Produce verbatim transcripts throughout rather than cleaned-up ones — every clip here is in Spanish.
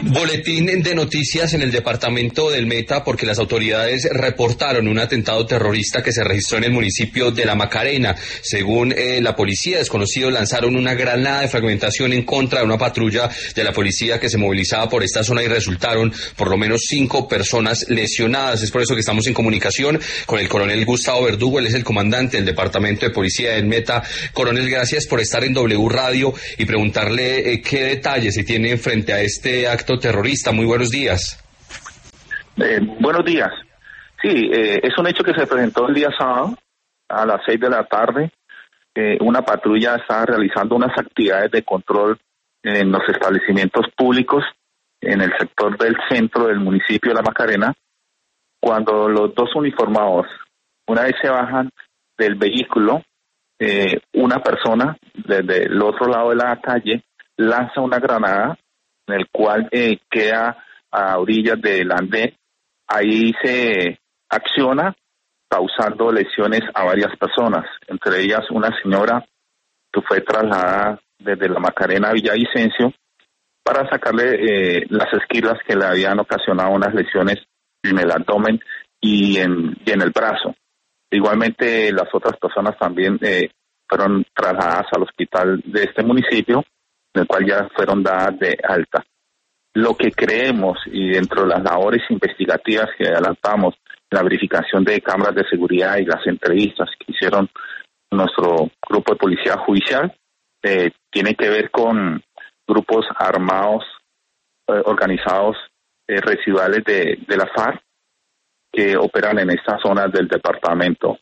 Boletín de noticias en el departamento del Meta porque las autoridades reportaron un atentado terrorista que se registró en el municipio de La Macarena. Según eh, la policía, desconocidos lanzaron una granada de fragmentación en contra de una patrulla de la policía que se movilizaba por esta zona y resultaron por lo menos cinco personas lesionadas. Es por eso que estamos en comunicación con el coronel Gustavo Verdugo. Él es el comandante del departamento de policía del Meta. Coronel, gracias por estar en W Radio y preguntarle eh, qué detalles se tienen frente a este acto terrorista. Muy buenos días. Eh, buenos días. Sí, eh, es un hecho que se presentó el día sábado a las seis de la tarde. Eh, una patrulla estaba realizando unas actividades de control en los establecimientos públicos en el sector del centro del municipio de La Macarena, cuando los dos uniformados, una vez se bajan del vehículo, eh, una persona desde el otro lado de la calle lanza una granada en el cual eh, queda a orillas del andén. Ahí se acciona causando lesiones a varias personas, entre ellas una señora que fue trasladada desde La Macarena a Villavicencio para sacarle eh, las esquirlas que le habían ocasionado unas lesiones en el abdomen y en, y en el brazo. Igualmente las otras personas también eh, fueron trasladadas al hospital de este municipio, en el cual ya fueron dadas de alta. Lo que creemos, y dentro de las labores investigativas que adelantamos, la verificación de cámaras de seguridad y las entrevistas que hicieron nuestro grupo de policía judicial, eh, tiene que ver con grupos armados, eh, organizados, eh, residuales de, de la FARC, que operan en estas zonas del departamento.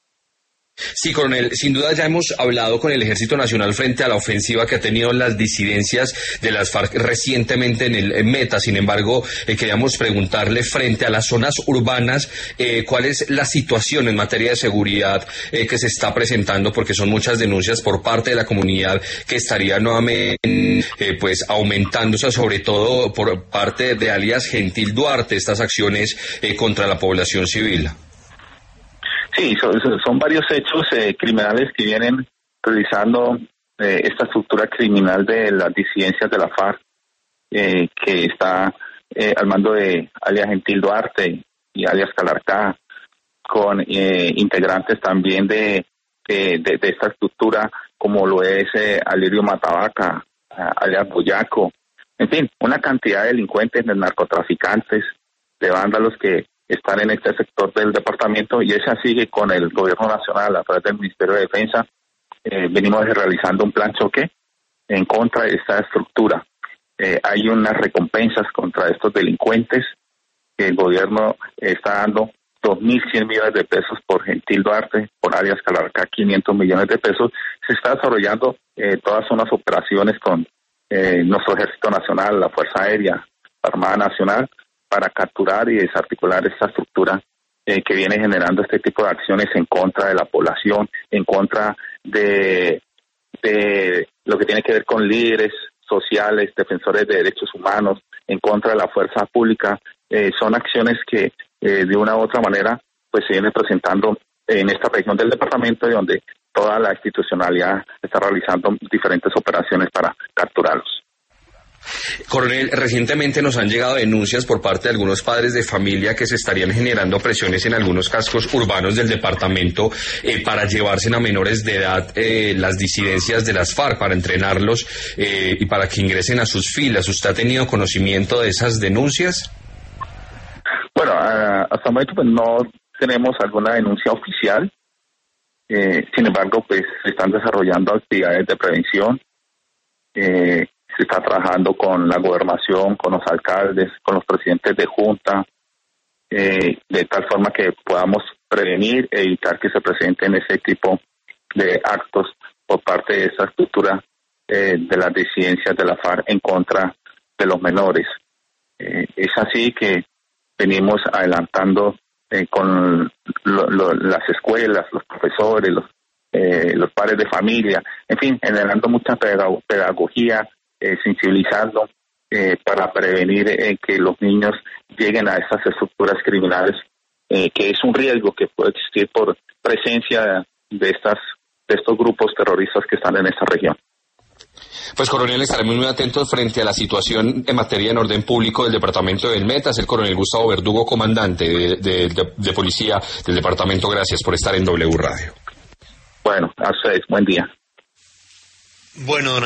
Sí, coronel, sin duda ya hemos hablado con el Ejército Nacional frente a la ofensiva que ha tenido las disidencias de las FARC recientemente en el en Meta. Sin embargo, eh, queríamos preguntarle frente a las zonas urbanas, eh, ¿cuál es la situación en materia de seguridad eh, que se está presentando? Porque son muchas denuncias por parte de la comunidad que estaría nuevamente eh, pues aumentándose, sobre todo por parte de alias Gentil Duarte, estas acciones eh, contra la población civil. Sí, son, son varios hechos eh, criminales que vienen realizando eh, esta estructura criminal de las disidencias de la FARC, eh, que está eh, al mando de alias Gentil Duarte y alias Calarcá, con eh, integrantes también de, de, de, de esta estructura, como lo es eh, Alirio Matavaca, alias Boyaco, en fin, una cantidad de delincuentes, de narcotraficantes, de vándalos que están en este sector del departamento, y esa sigue con el gobierno nacional a través del Ministerio de Defensa. Eh, venimos realizando un plan choque en contra de esta estructura. Eh, hay unas recompensas contra estos delincuentes que el gobierno está dando dos mil cien millones de pesos por Gentil Duarte, por alias Calarcá quinientos millones de pesos. Se está desarrollando eh, todas unas operaciones con eh, nuestro Ejército Nacional, la Fuerza Aérea, la Armada Nacional, para capturar y desarticular esta estructura eh, que viene generando este tipo de acciones en contra de la población, en contra de, de lo que tiene que ver con líderes sociales, defensores de derechos humanos, en contra de la fuerza pública. Eh, son acciones que eh, de una u otra manera pues se vienen presentando en esta región del departamento, y donde toda la institucionalidad está realizando diferentes operaciones para capturarlos. Coronel, recientemente nos han llegado denuncias por parte de algunos padres de familia que se estarían generando presiones en algunos cascos urbanos del departamento eh, para llevarse a menores de edad eh, las disidencias de las FARC, para entrenarlos eh, y para que ingresen a sus filas. ¿Usted ha tenido conocimiento de esas denuncias? Bueno, uh, hasta el momento pues no tenemos alguna denuncia oficial. Eh, sin embargo, pues se están desarrollando actividades de prevención. Eh, Se está trabajando con la gobernación, con los alcaldes, con los presidentes de junta, eh, de tal forma que podamos prevenir e evitar que se presenten ese tipo de actos por parte de esa estructura eh, de las disidencias de la FARC en contra de los menores. Eh, es así que venimos adelantando eh, con lo, lo, las escuelas, los profesores, los, eh, los padres de familia, en fin, generando mucha pedagogía, Eh, sensibilizando eh, para prevenir eh, que los niños lleguen a estas estructuras criminales, eh, que es un riesgo que puede existir por presencia de estas de estos grupos terroristas que están en esta región. Pues, coronel, estaremos muy atentos frente a la situación en materia de orden público del departamento del Meta. Es el coronel Gustavo Verdugo, comandante de, de, de, de policía del departamento. Gracias por estar en W Radio. Bueno, a ustedes, buen día. Bueno,